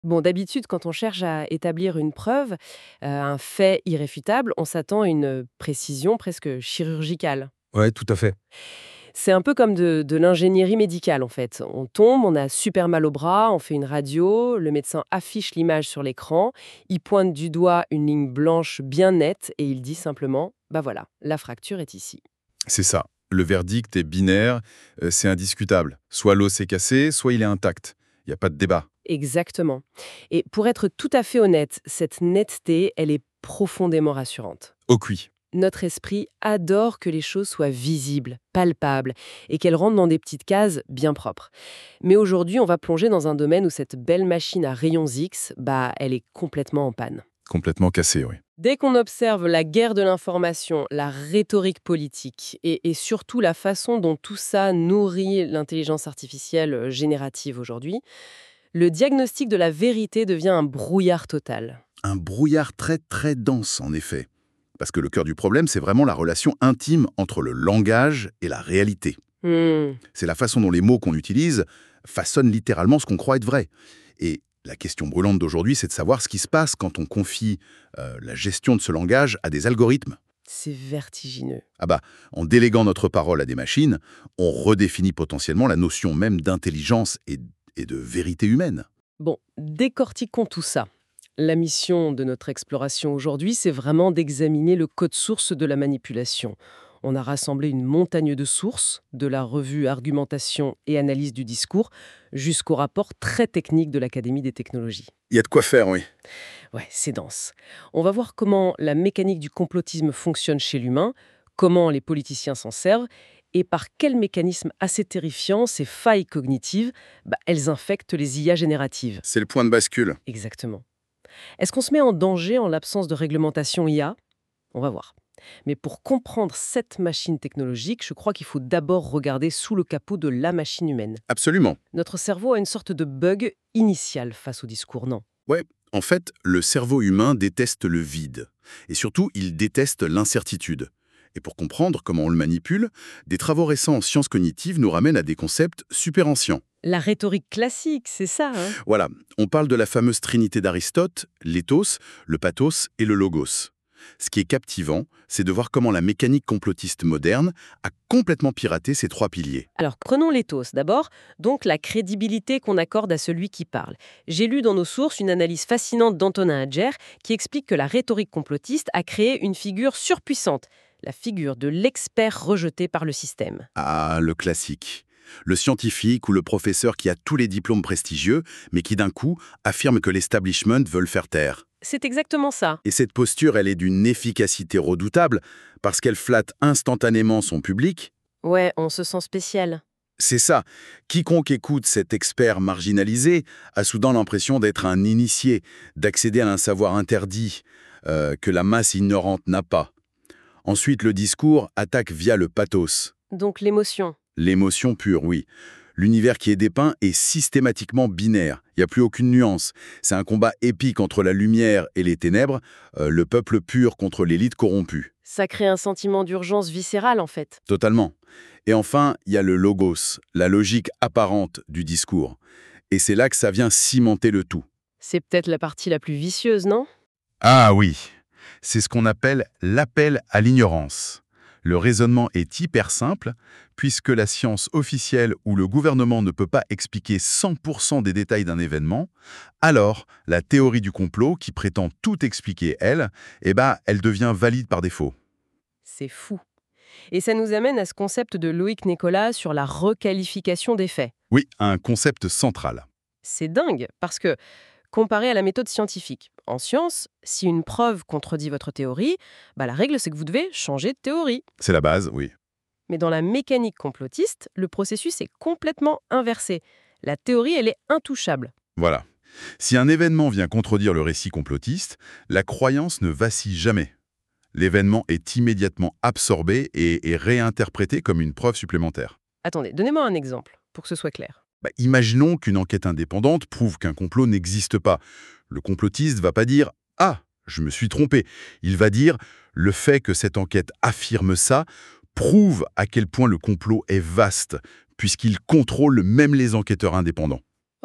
Bon, d'habitude, quand on cherche à établir une preuve, un fait irréfutable, on s'attend à une précision presque chirurgicale. Ouais, tout à fait. C'est un peu comme de l'ingénierie médicale, en fait. On tombe, on a super mal au bras, on fait une radio, le médecin affiche l'image sur l'écran, il pointe du doigt une ligne blanche bien nette et il dit simplement, bah voilà, la fracture est ici. C'est ça. Le verdict est binaire, c'est indiscutable. Soit l'os est cassé, soit il est intact. Il n'y a pas de débat. Exactement. Et pour être tout à fait honnête, cette netteté, elle est profondément rassurante. Au cuit. Notre esprit adore que les choses soient visibles, palpables, et qu'elles rentrent dans des petites cases bien propres. Mais aujourd'hui, on va plonger dans un domaine où cette belle machine à rayons X, bah, elle est complètement en panne. Complètement cassé, oui. Dès qu'on observe la guerre de l'information, la rhétorique politique et surtout la façon dont tout ça nourrit l'intelligence artificielle générative aujourd'hui, le diagnostic de la vérité devient un brouillard total. Un brouillard très très dense, en effet. Parce que le cœur du problème, c'est vraiment la relation intime entre le langage et la réalité. Hmm. C'est la façon dont les mots qu'on utilise façonnent littéralement ce qu'on croit être vrai. Et la question brûlante d'aujourd'hui, c'est de savoir ce qui se passe quand on confie la gestion de ce langage à des algorithmes. C'est vertigineux. Ah bah, en déléguant notre parole à des machines, on redéfinit potentiellement la notion même d'intelligence et de vérité humaine. Bon, décortiquons tout ça. La mission de notre exploration aujourd'hui, c'est vraiment d'examiner le code source de la manipulation. On a rassemblé une montagne de sources, de la revue Argumentation et analyse du discours, jusqu'au rapport très technique de l'Académie des technologies. Il y a de quoi faire, oui. Ouais, c'est dense. On va voir comment la mécanique du complotisme fonctionne chez l'humain, comment les politiciens s'en servent, et par quels mécanismes assez terrifiants ces failles cognitives, elles infectent les IA génératives. C'est le point de bascule. Exactement. Est-ce qu'on se met en danger en l'absence de réglementation IA? On va voir. Mais pour comprendre cette machine technologique, je crois qu'il faut d'abord regarder sous le capot de la machine humaine. Absolument. Notre cerveau a une sorte de bug initial face au discours, non? Ouais, en fait, le cerveau humain déteste le vide. Et surtout, il déteste l'incertitude. Et pour comprendre comment on le manipule, des travaux récents en sciences cognitives nous ramènent à des concepts super anciens. La rhétorique classique, c'est ça, hein? Voilà, on parle de la fameuse trinité d'Aristote, l'éthos, le pathos et le logos. Ce qui est captivant, c'est de voir comment la mécanique complotiste moderne a complètement piraté ces trois piliers. Alors, prenons l'éthos d'abord, donc la crédibilité qu'on accorde à celui qui parle. J'ai lu dans nos sources une analyse fascinante d'Antonin Hadjer qui explique que la rhétorique complotiste a créé une figure surpuissante, la figure de l'expert rejeté par le système. Ah, le classique. Le scientifique ou le professeur qui a tous les diplômes prestigieux, mais qui d'un coup affirme que l'establishment veut le faire taire. C'est exactement ça. Et cette posture, elle est d'une efficacité redoutable, parce qu'elle flatte instantanément son public. Ouais, on se sent spécial. C'est ça. Quiconque écoute cet expert marginalisé a soudain l'impression d'être un initié, d'accéder à un savoir interdit, que la masse ignorante n'a pas. Ensuite, le discours attaque via le pathos. Donc l'émotion. L'émotion pure, oui. L'univers qui est dépeint est systématiquement binaire. Il n'y a plus aucune nuance. C'est un combat épique entre la lumière et les ténèbres, le peuple pur contre l'élite corrompue. Ça crée un sentiment d'urgence viscérale en fait. Totalement. Et enfin, il y a le logos, la logique apparente du discours. Et c'est là que ça vient cimenter le tout. C'est peut-être la partie la plus vicieuse, non? Ah oui, c'est ce qu'on appelle l'appel à l'ignorance. Le raisonnement est hyper simple, puisque la science officielle ou le gouvernement ne peut pas expliquer 100% des détails d'un événement, alors la théorie du complot, qui prétend tout expliquer elle, elle devient valide par défaut. C'est fou. Et ça nous amène à ce concept de Loïc Nicolas sur la requalification des faits. Oui, un concept central. C'est dingue, parce que, comparé à la méthode scientifique, en science, si une preuve contredit votre théorie, la règle c'est que vous devez changer de théorie. C'est la base, oui. Mais dans la mécanique complotiste, le processus est complètement inversé. La théorie, elle est intouchable. Voilà. Si un événement vient contredire le récit complotiste, la croyance ne vacille jamais. L'événement est immédiatement absorbé et réinterprété comme une preuve supplémentaire. Attendez, donnez-moi un exemple, pour que ce soit clair. Imaginons qu'une enquête indépendante prouve qu'un complot n'existe pas. Le complotiste va pas dire « Ah, je me suis trompé ». Il va dire « Le fait que cette enquête affirme ça prouve à quel point le complot est vaste, puisqu'il contrôle même les enquêteurs indépendants ». Oh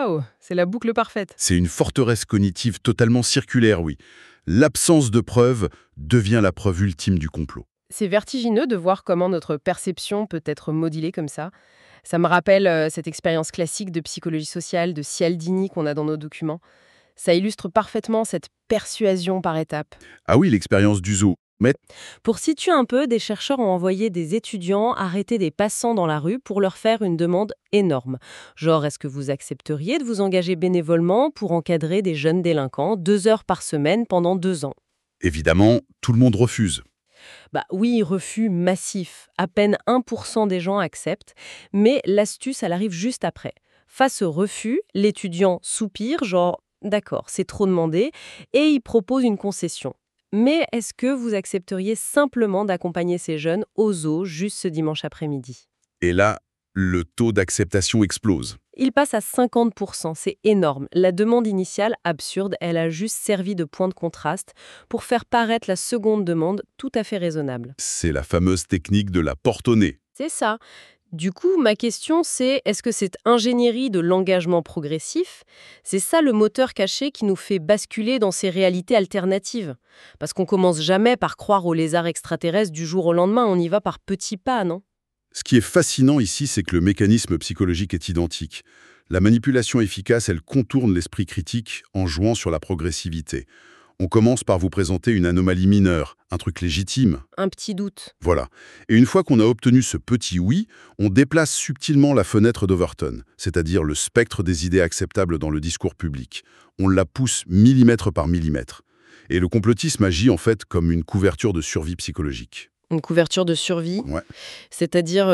Waouh, c'est la boucle parfaite. C'est une forteresse cognitive totalement circulaire, oui. L'absence de preuves devient la preuve ultime du complot. C'est vertigineux de voir comment notre perception peut être modulée comme ça. Ça me rappelle cette expérience classique de psychologie sociale de Cialdini qu'on a dans nos documents. Ça illustre parfaitement cette persuasion par étapes. Ah oui, l'expérience du zoo. Mais Pour situer un peu, des chercheurs ont envoyé des étudiants arrêter des passants dans la rue pour leur faire une demande énorme. Genre, est-ce que vous accepteriez de vous engager bénévolement pour encadrer des jeunes délinquants 2 heures par semaine pendant 2 ans? évidemment, tout le monde refuse. Bah oui, refus massif. À peine 1% des gens acceptent, mais l'astuce, elle arrive juste après. Face au refus, l'étudiant soupire, genre d'accord, c'est trop demandé, et il propose une concession. Mais est-ce que vous accepteriez simplement d'accompagner ces jeunes au zoo juste ce dimanche après-midi? Et là, le taux d'acceptation explose. Il passe à 50%, c'est énorme. La demande initiale, absurde, elle a juste servi de point de contraste pour faire paraître la seconde demande tout à fait raisonnable. C'est la fameuse technique de la porte au nez. C'est ça. Du coup, ma question c'est, est-ce que cette ingénierie de l'engagement progressif, c'est ça le moteur caché qui nous fait basculer dans ces réalités alternatives? Parce qu'on commence jamais par croire aux lézards extraterrestres du jour au lendemain, on y va par petits pas, non? Ce qui est fascinant ici, c'est que le mécanisme psychologique est identique. La manipulation efficace, elle contourne l'esprit critique en jouant sur la progressivité. On commence par vous présenter une anomalie mineure, un truc légitime. Un petit doute. Voilà. Et une fois qu'on a obtenu ce petit oui, on déplace subtilement la fenêtre d'Overton, c'est-à-dire le spectre des idées acceptables dans le discours public. On la pousse millimètre par millimètre. Et le complotisme agit en fait comme une couverture de survie psychologique. Une couverture de survie, Ouais. c'est-à-dire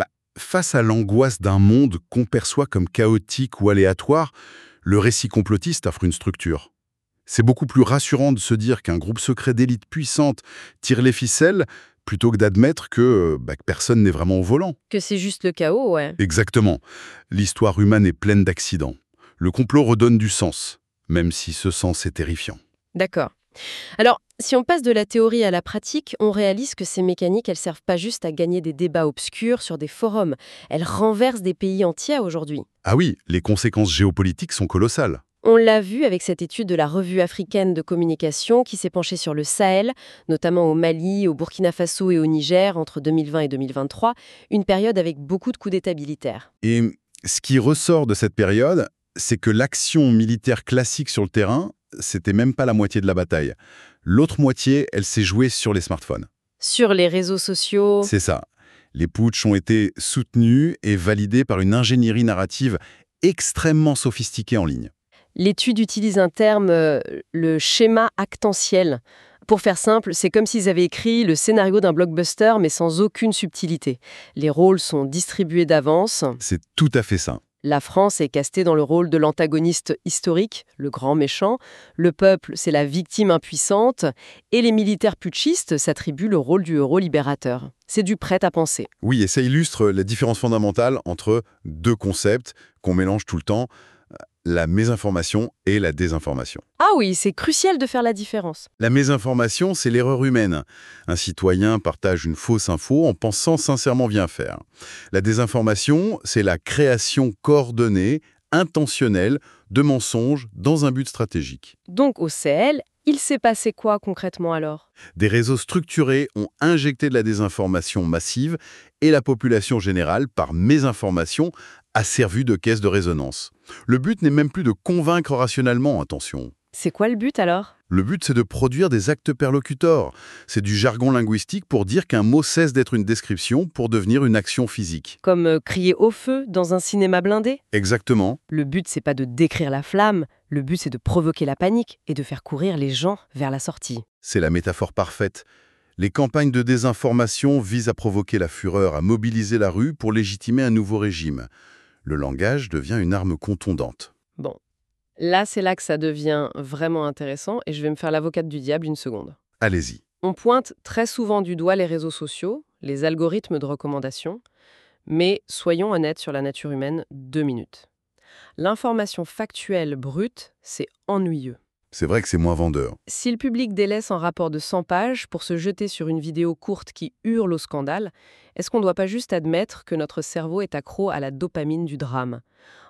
Face à l'angoisse d'un monde qu'on perçoit comme chaotique ou aléatoire, le récit complotiste offre une structure. C'est beaucoup plus rassurant de se dire qu'un groupe secret d'élite puissante tire les ficelles plutôt que d'admettre que personne n'est vraiment au volant. que c'est juste le chaos, ouais. Exactement. L'histoire humaine est pleine d'accidents. Le complot redonne du sens, même si ce sens est terrifiant. D'accord. Alors, si on passe de la théorie à la pratique, on réalise que ces mécaniques, elles servent pas juste à gagner des débats obscurs sur des forums. Elles renversent des pays entiers aujourd'hui. Ah oui, les conséquences géopolitiques sont colossales. On l'a vu avec cette étude de la Revue africaine de communication qui s'est penchée sur le Sahel, notamment au Mali, au Burkina Faso et au Niger entre 2020 et 2023, une période avec beaucoup de coups d'État militaires. Et ce qui ressort de cette période, c'est que l'action militaire classique sur le terrain, c'était même pas la moitié de la bataille. L'autre moitié, elle s'est jouée sur les smartphones. Sur les réseaux sociaux, C'est ça. Les putschs ont été soutenus et validés par une ingénierie narrative extrêmement sophistiquée en ligne. l'étude utilise un terme, le schéma actantiel. Pour faire simple, c'est comme s'ils avaient écrit le scénario d'un blockbuster mais sans aucune subtilité. Les rôles sont distribués d'avance. C'est tout à fait ça. La France est castée dans le rôle de l'antagoniste historique, le grand méchant. Le peuple, c'est la victime impuissante. Et les militaires putschistes s'attribuent le rôle du héros libérateur. C'est du prêt-à-penser. Oui, et ça illustre la différence fondamentale entre deux concepts qu'on mélange tout le temps, la mésinformation et la désinformation. Ah oui, c'est crucial de faire la différence. La mésinformation, c'est l'erreur humaine. Un citoyen partage une fausse info en pensant sincèrement bien faire. La désinformation, c'est la création coordonnée, intentionnelle, de mensonges dans un but stratégique. Donc au Sahel, il s'est passé quoi concrètement alors? Des réseaux structurés ont injecté de la désinformation massive et la population générale, par mésinformation, a servi de caisse de résonance. Le but n'est même plus de convaincre rationnellement, attention. C'est quoi le but alors? Le but, c'est de produire des actes perlocuteurs. C'est du jargon linguistique pour dire qu'un mot cesse d'être une description pour devenir une action physique. Comme crier au feu dans un cinéma blindé? Exactement. Le but, c'est pas de décrire la flamme, le but, c'est de provoquer la panique et de faire courir les gens vers la sortie. C'est la métaphore parfaite. Les campagnes de désinformation visent à provoquer la fureur, à mobiliser la rue pour légitimer un nouveau régime. Le langage devient une arme contondante. Bon, là, c'est là que ça devient vraiment intéressant et je vais me faire l'avocate du diable une seconde. Allez-y. On pointe très souvent du doigt les réseaux sociaux, les algorithmes de recommandation, mais soyons honnêtes sur la nature humaine 2 minutes. L'information factuelle brute, c'est ennuyeux. C'est vrai que c'est moins vendeur. Si le public délaisse un rapport de 100 pages pour se jeter sur une vidéo courte qui hurle au scandale, est-ce qu'on ne doit pas juste admettre que notre cerveau est accro à la dopamine du drame?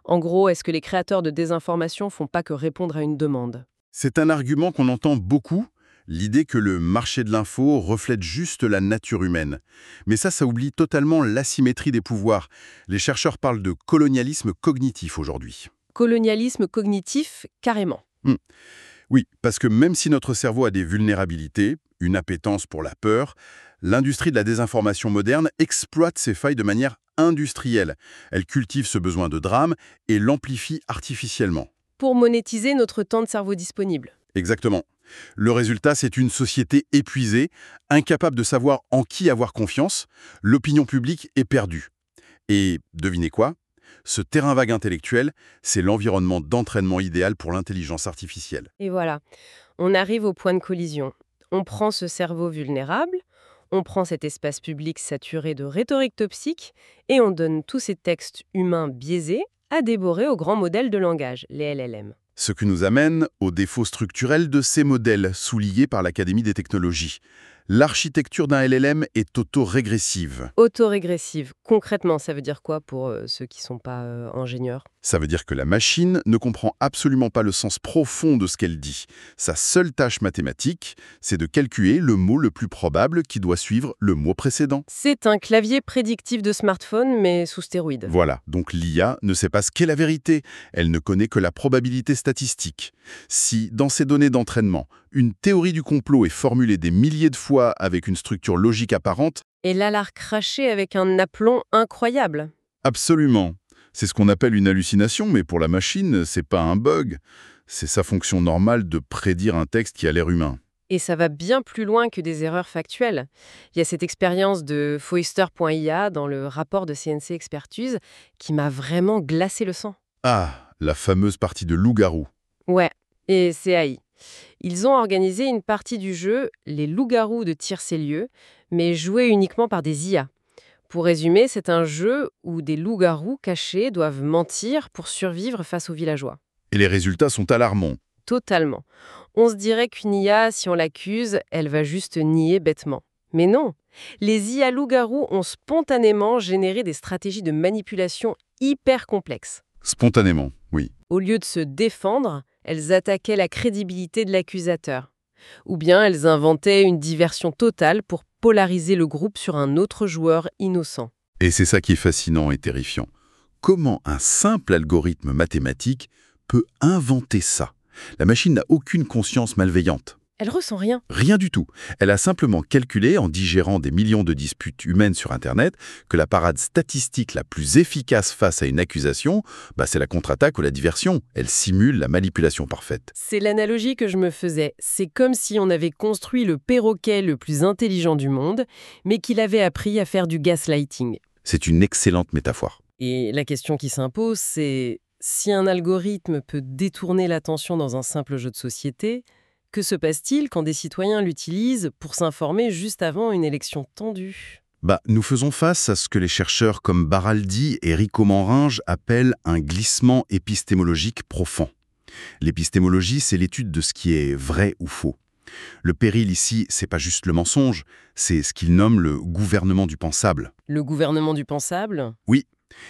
En gros, est-ce que les créateurs de désinformation font pas que répondre à une demande? C'est un argument qu'on entend beaucoup, l'idée que le marché de l'info reflète juste la nature humaine. Mais ça oublie totalement l'asymétrie des pouvoirs. Les chercheurs parlent de colonialisme cognitif aujourd'hui. Colonialisme cognitif, carrément. Hmm. Oui, parce que même si notre cerveau a des vulnérabilités, une appétence pour la peur, l'industrie de la désinformation moderne exploite ces failles de manière industrielle. Elle cultive ce besoin de drame et l'amplifie artificiellement. Pour monétiser notre temps de cerveau disponible. Exactement. Le résultat, c'est une société épuisée, incapable de savoir en qui avoir confiance. L'opinion publique est perdue. Et devinez quoi? Ce terrain vague intellectuel, c'est l'environnement d'entraînement idéal pour l'intelligence artificielle. Et voilà, on arrive au point de collision. On prend ce cerveau vulnérable, on prend cet espace public saturé de rhétorique toxique, et on donne tous ces textes humains biaisés à dévorer aux grands modèles de langage, les LLM. Ce qui nous amène aux défauts structurels de ces modèles, soulignés par l'Académie des technologies. L'architecture d'un LLM est autorégressive. Autorégressive, concrètement, ça veut dire quoi pour ceux qui ne sont pas ingénieurs? Ça veut dire que la machine ne comprend absolument pas le sens profond de ce qu'elle dit. Sa seule tâche mathématique, c'est de calculer le mot le plus probable qui doit suivre le mot précédent. C'est un clavier prédictif de smartphone, mais sous stéroïdes. Voilà, donc l'IA ne sait pas ce qu'est la vérité, elle ne connaît que la probabilité statistique. Si, dans ces données d'entraînement, une théorie du complot est formulée des milliers de fois avec une structure logique apparente, Et là, l'a recraché avec un aplomb incroyable. absolument. C'est ce qu'on appelle une hallucination, mais pour la machine, c'est pas un bug. C'est sa fonction normale de prédire un texte qui a l'air humain. Et ça va bien plus loin que des erreurs factuelles. Il y a cette expérience de Foister.ia dans le rapport de CNC Expertise qui m'a vraiment glacé le sang. Ah, la fameuse partie de loup-garou. Ouais, et CAI. Ils ont organisé une partie du jeu, les loups-garous de Tire-Célieu, mais jouée uniquement par des IA. Pour résumer, c'est un jeu où des loups-garous cachés doivent mentir pour survivre face aux villageois. Et les résultats sont alarmants. Totalement. On se dirait qu'une IA, si on l'accuse, elle va juste nier bêtement. Mais non, les IA loups-garous ont spontanément généré des stratégies de manipulation hyper complexes. Spontanément, oui. Au lieu de se défendre, elles attaquaient la crédibilité de l'accusateur. Ou bien elles inventaient une diversion totale pour polariser le groupe sur un autre joueur innocent. Et c'est ça qui est fascinant et terrifiant. Comment un simple algorithme mathématique peut inventer ça? La machine n'a aucune conscience malveillante. Elle ressent rien. Rien du tout. Elle a simplement calculé, en digérant des millions de disputes humaines sur Internet, que la parade statistique la plus efficace face à une accusation, c'est la contre-attaque ou la diversion. Elle simule la manipulation parfaite. C'est l'analogie que je me faisais. C'est comme si on avait construit le perroquet le plus intelligent du monde, mais qu'il avait appris à faire du gaslighting. C'est une excellente métaphore. Et la question qui s'impose, c'est si un algorithme peut détourner l'attention dans un simple jeu de société, que se passe-t-il quand des citoyens l'utilisent pour s'informer juste avant une élection tendue? Nous faisons face à ce que les chercheurs comme Baraldi et Rico Manringe appellent un glissement épistémologique profond. L'épistémologie, c'est l'étude de ce qui est vrai ou faux. Le péril ici, c'est pas juste le mensonge, c'est ce qu'ils nomment le gouvernement du pensable. Le gouvernement du pensable? Oui,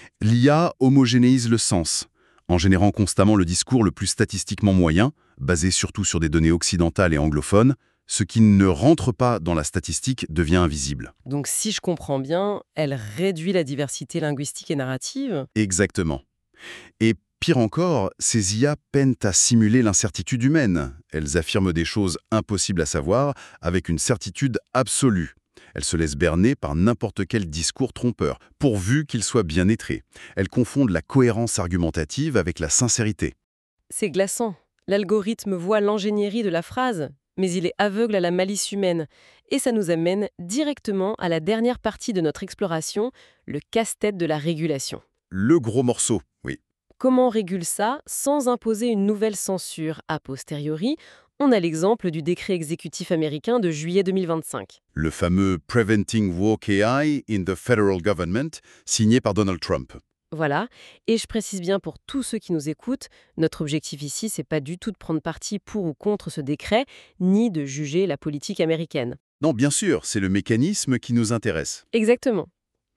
l'IA homogénéise le sens, en générant constamment le discours le plus statistiquement moyen, basé surtout sur des données occidentales et anglophones. Ce qui ne rentre pas dans la statistique devient invisible. Donc si je comprends bien, elle réduit la diversité linguistique et narrative? Exactement. Et pire encore, ces IA peinent à simuler l'incertitude humaine. Elles affirment des choses impossibles à savoir avec une certitude absolue. Elles se laissent berner par n'importe quel discours trompeur, pourvu qu'il soit bien étré. Elles confondent la cohérence argumentative avec la sincérité. C'est glaçant. L'algorithme voit l'ingénierie de la phrase, mais il est aveugle à la malice humaine. Et ça nous amène directement à la dernière partie de notre exploration, le casse-tête de la régulation. Le gros morceau, oui. Comment on régule ça sans imposer une nouvelle censure a posteriori? On a l'exemple du décret exécutif américain de juillet 2025. Le fameux Preventing Woke AI in the Federal Government, signé par Donald Trump. Voilà, et je précise bien pour tous ceux qui nous écoutent, notre objectif ici, c'est pas du tout de prendre parti pour ou contre ce décret, ni de juger la politique américaine. Non, bien sûr, c'est le mécanisme qui nous intéresse. Exactement.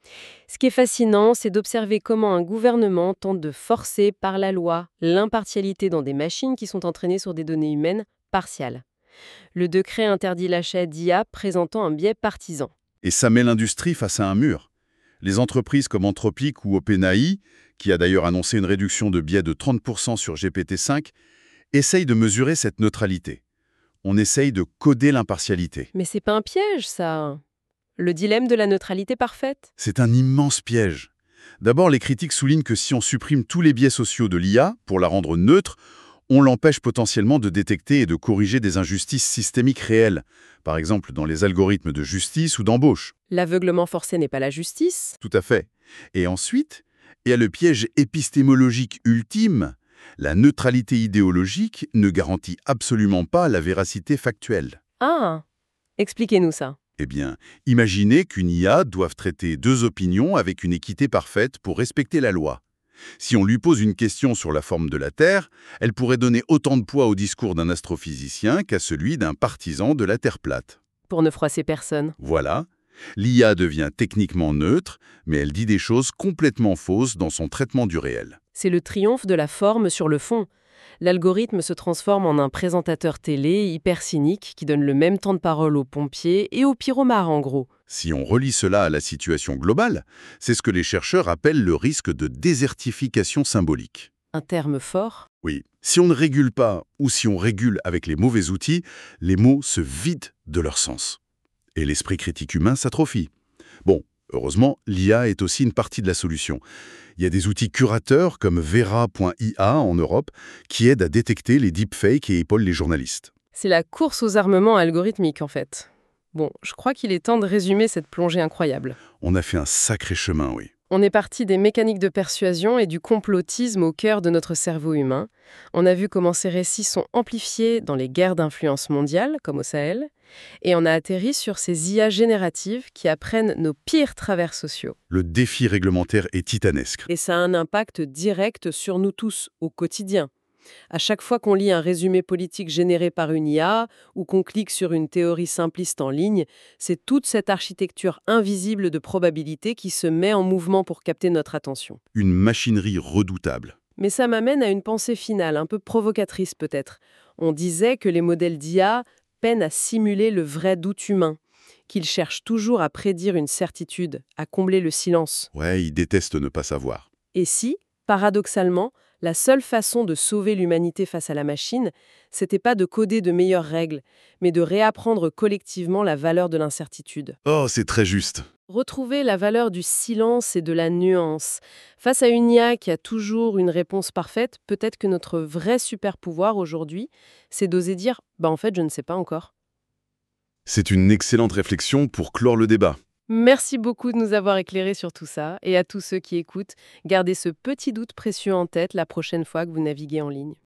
Ce qui est fascinant, c'est d'observer comment un gouvernement tente de forcer par la loi l'impartialité dans des machines qui sont entraînées sur des données humaines partiales. Le décret interdit l'achat d'IA présentant un biais partisan. Et ça met l'industrie face à un mur. Les entreprises comme Anthropic ou OpenAI, qui a d'ailleurs annoncé une réduction de biais de 30% sur GPT-5, essayent de mesurer cette neutralité. On essaye de coder l'impartialité. Mais c'est pas un piège, ça. Le dilemme de la neutralité parfaite. C'est un immense piège. D'abord, les critiques soulignent que si on supprime tous les biais sociaux de l'IA pour la rendre neutre, on l'empêche potentiellement de détecter et de corriger des injustices systémiques réelles, par exemple dans les algorithmes de justice ou d'embauche. L'aveuglement forcé n'est pas la justice. Tout à fait. Et ensuite, il y a le piège épistémologique ultime. La neutralité idéologique ne garantit absolument pas la véracité factuelle. Ah, expliquez-nous ça. Eh bien, imaginez qu'une IA doive traiter deux opinions avec une équité parfaite pour respecter la loi. Si on lui pose une question sur la forme de la Terre, elle pourrait donner autant de poids au discours d'un astrophysicien qu'à celui d'un partisan de la Terre plate. Pour ne froisser personne. Voilà. L'IA devient techniquement neutre, mais elle dit des choses complètement fausses dans son traitement du réel. C'est le triomphe de la forme sur le fond. L'algorithme se transforme en un présentateur télé hyper cynique qui donne le même temps de parole aux pompiers et aux pyromares en gros. Si on relie cela à la situation globale, c'est ce que les chercheurs appellent le risque de désertification symbolique. Un terme fort. Oui, si on ne régule pas ou si on régule avec les mauvais outils, les mots se vident de leur sens. Et l'esprit critique humain s'atrophie. Bon, heureusement, l'IA est aussi une partie de la solution. Il y a des outils curateurs comme Vera.ia en Europe qui aident à détecter les deepfakes et épaulent les journalistes. C'est la course aux armements algorithmiques en fait. Bon, je crois qu'il est temps de résumer cette plongée incroyable. On a fait un sacré chemin, oui. On est parti des mécaniques de persuasion et du complotisme au cœur de notre cerveau humain. On a vu comment ces récits sont amplifiés dans les guerres d'influence mondiale, comme au Sahel, et on a atterri sur ces IA génératives qui apprennent nos pires travers sociaux. Le défi réglementaire est titanesque. Et ça a un impact direct sur nous tous, au quotidien. À chaque fois qu'on lit un résumé politique généré par une IA ou qu'on clique sur une théorie simpliste en ligne, c'est toute cette architecture invisible de probabilité qui se met en mouvement pour capter notre attention. Une machinerie redoutable. Mais ça m'amène à une pensée finale, un peu provocatrice peut-être. On disait que les modèles d'IA peinent à simuler le vrai doute humain, qu'ils cherchent toujours à prédire une certitude, à combler le silence. Ouais, ils détestent ne pas savoir. Et si, paradoxalement, la seule façon de sauver l'humanité face à la machine, c'était pas de coder de meilleures règles, mais de réapprendre collectivement la valeur de l'incertitude. Oh, c'est très juste. Retrouver la valeur du silence et de la nuance. Face à une IA qui a toujours une réponse parfaite, peut-être que notre vrai super-pouvoir aujourd'hui, c'est d'oser dire « en fait, je ne sais pas encore ». C'est une excellente réflexion pour clore le débat. Merci beaucoup de nous avoir éclairés sur tout ça. Et à tous ceux qui écoutent, gardez ce petit doute précieux en tête la prochaine fois que vous naviguez en ligne.